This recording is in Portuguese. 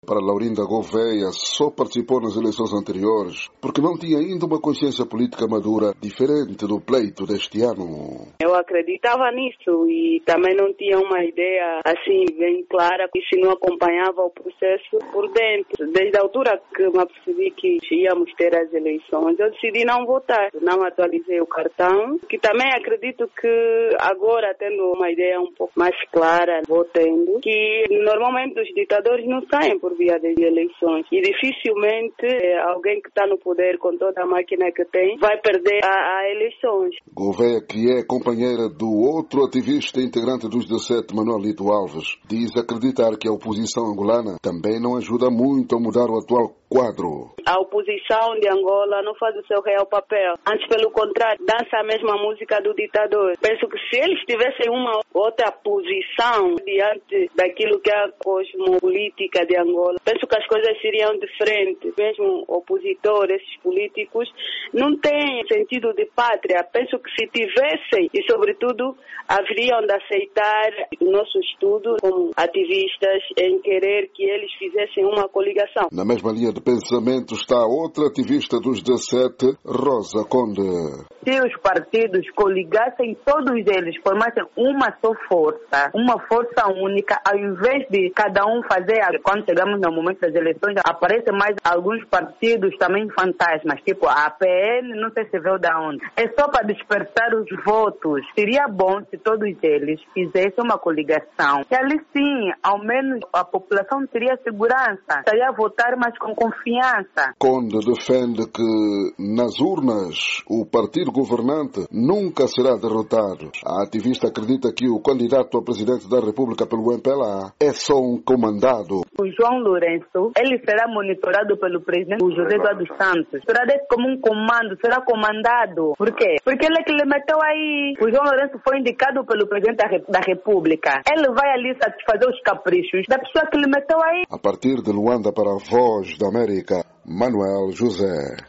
Para Laurinda Gouveia, só participou nas eleições anteriores porque não tinha ainda uma consciência política madura diferente do pleito deste ano. Eu acreditava nisso e também não tinha uma ideia assim bem clara e se não acompanhava o processo por dentro. Desde a altura que me apercebi que íamos ter as eleições, eu decidi não votar. Não atualizei o cartão, que também acredito que agora, tendo uma ideia um pouco mais clara, vou tendo, que normalmente os ditadores não saem por via das eleições e dificilmente alguém que está no poder com toda a máquina que tem vai perder a eleições. Gouveia, que é companheira do outro ativista integrante dos 17, Manuel Lito Alves, diz acreditar que a oposição angolana também não ajuda muito a mudar o atual quadro. A oposição de Angola não faz o seu real papel. Antes, pelo contrário, dança a mesma música do ditador. Penso que se eles tivessem uma outra posição diante daquilo que é a cosmopolítica de Angola, penso que as coisas seriam diferentes. Mesmo opositores, esses políticos, não têm sentido de pátria. Penso que se tivessem, e sobretudo, haveriam de aceitar o nosso estudo como ativistas em querer que eles fizessem uma coligação. Na mesma linha de pensamento está outra ativista dos 17, Rosa Conde. Se os partidos coligassem, todos eles formassem uma só força, uma força única, ao invés de cada um fazer, quando chegamos no momento das eleições, aparecem mais alguns partidos também fantasmas, tipo a APN, não sei se veio da onde. É só para despertar os votos. Seria bom se todos eles fizessem uma coligação. E ali sim, ao menos a população teria segurança, estaria a votar mais com confiança. Conde defende que nas urnas o partido governante nunca será derrotado. A ativista acredita que o candidato a presidente da República pelo MPLA é só um comandado. O João Lourenço, ele será monitorado pelo presidente José Eduardo Santos. Será desse como um comando, será comandado. Por quê? Porque ele é que lhe meteu aí. O João Lourenço foi indicado pelo presidente da República. Ele vai ali satisfazer os caprichos da pessoa que lhe meteu aí. A partir de Luanda para a Voz da América, Manuel José.